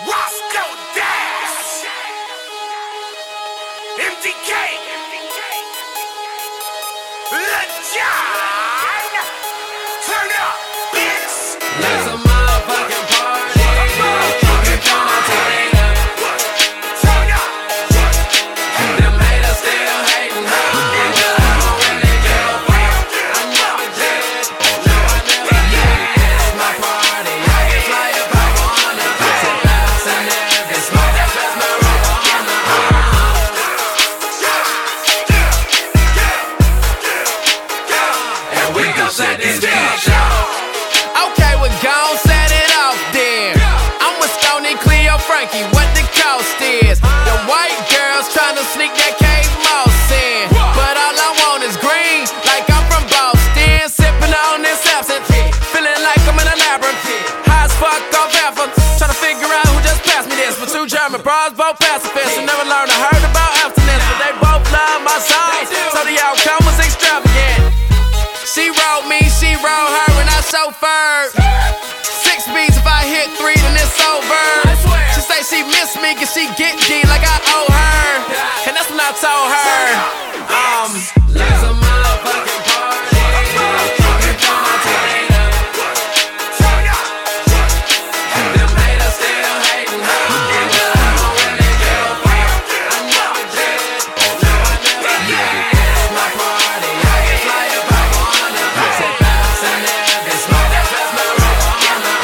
Roscoe Dash, MDK, Lil Jon, turn up, bitch. Let's a motherfucking party. Keep it on our turn up. Turn up. Them haters still hating, huh? I really give a fuck. I never did. No, I never did. It's my party. I can fly if I wanna. Sit back and never smoke. That's marijuana. And we gon' set this bitch off. Okay, we gon' set it off then. I'm with Stoney, Cleo, Frankie, what the cost is. The white girls tryna sneak that Kate Moss in. But all I want is green, like I'm from Boston. Sipping on this absinthe, feeling like I'm in a labyrinth. High as fuck off effort, tryna figure out who just passed me this. But two German bras, both pacifists, who never learned or heard about abstinence. But they both love my songs, so the outcome was extravagant. She wrote me, she wrote her, and I chauffeured. 6 beats, if I hit 3, then it's over. She say she miss me, cause she get D like I owe her. And that's when I told her, Let's a motherfucking party. Keep it on our turn up. Turn up. Them haters still hating, huh? I really give a fuck. I never did. No, I never did. It's my party. I can fly if I wanna. Sit back and never smoke. That's marijuana.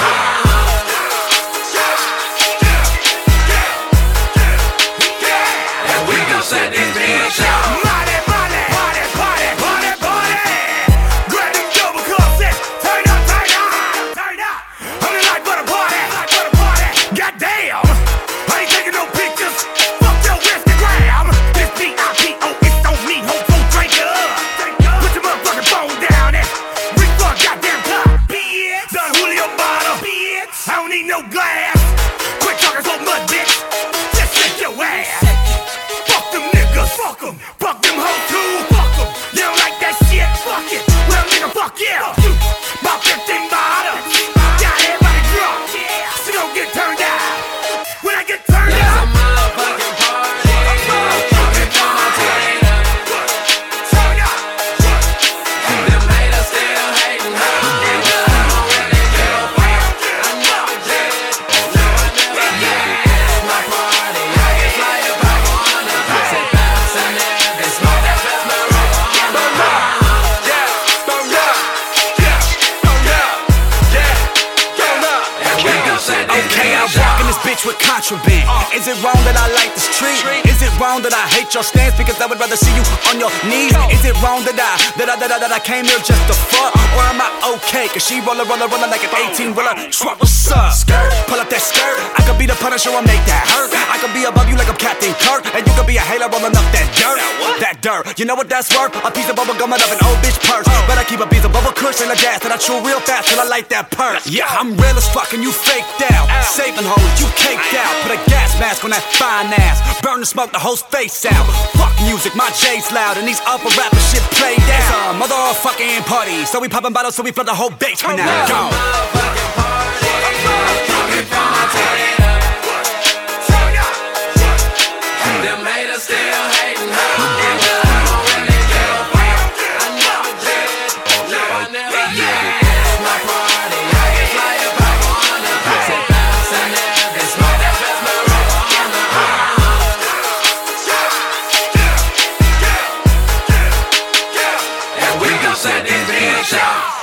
And we gon' set this bitch off. Party, party, party, party, party, party. Grab them double cups and turn up, turn up, turn up. I'm the life of the party, life of the party. Goddamn, I ain't taking no pictures. Fuck your Instagram. This B.I.P.O. it's on me. Hope don't drink it up. Put your motherfucking phone down and reach for a goddamn cup. Bitch, the Julio bottle. Bitch, I don't need no glass. Quit talking so much, bitch. Just shake your ass. Fuck them niggas, fuck them. Fuck them hoes too, fuck them. You don't like that shit, fuck it. Well, nigga, fuck yeah. About 15 bottles. Got everybody drunk. She gon' get turned out. When I get turned Let's a out, motherfucking party. Keep it on our turn up. turn up. Them haters still hating, huh? I really give a fuck. I never did. No, I never did. It's my party. I can fly if I wanna. Sit back and never smoke. That's marijuana. And we gon' set this Okay, I bitch walk in off. this bitch with contraband. Is it wrong that I like the street? Is it wrong that I hate your stance because I would rather see you on your knees? Is it wrong that I came here just to fuck? Or am I okay? Cause she rollin' like an 18-wheeler truck. What's up? Skirt, pull up that skirt. I could be the Punisher or make that hurt. I could be above you like I'm Captain Kirk, and you could be a hater rolling up that dirt. That dirt. You know what that's worth? A piece of bubble gum out of an old bitch purse. But I keep a piece of bubble cushion and a gas that I chew real fast till I light that purse. Yeah, I'm real as fuck and you faked out. Saving hoes, you caked out. Put a gas mask on that fine ass. Burn the smoke, the whole face out. Fuck music, my J's loud, and these upper rappers shit played out. It's a motherfucking party, so we poppin' bottles, so we flood the whole basement now. Let's a Go. motherfucking party. Keep it on our turn up. Turn up. Them haters still hating, huh? I really give a fuck. I never did. No, I never did. It's my party. I can fly if I wanna. Sit back and never smoke. That's marijuana. And we gon' set this bitch off.